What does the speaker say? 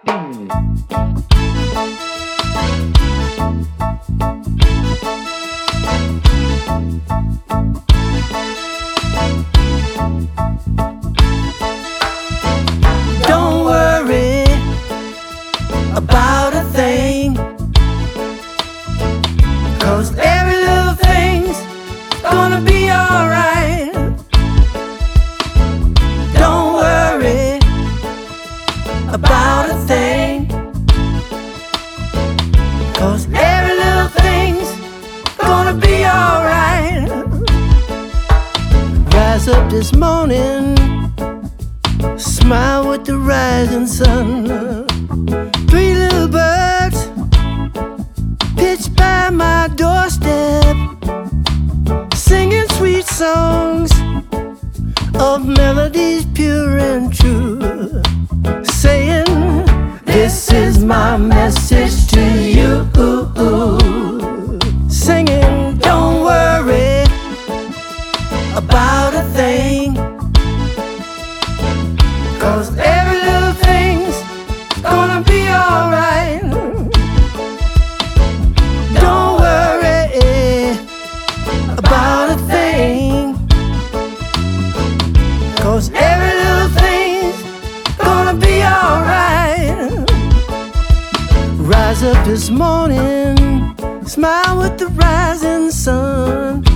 Don't worry about a thing, 'cause every little thing's gonna be alright. Don't worry about a thing, 'cause every little thing's gonna be alright. Rise up this morning, smile with the rising sun. Three little birds pitched by my doorstep, singing sweet songs of melodies pure and true, saying, this is my message to you. Singing, don't worry about a thing, 'cause every little thing's gonna be alright. Don't worry about a thing, 'cause every little thing's gonna be alright. Rise up this morning, smile with the rising sun.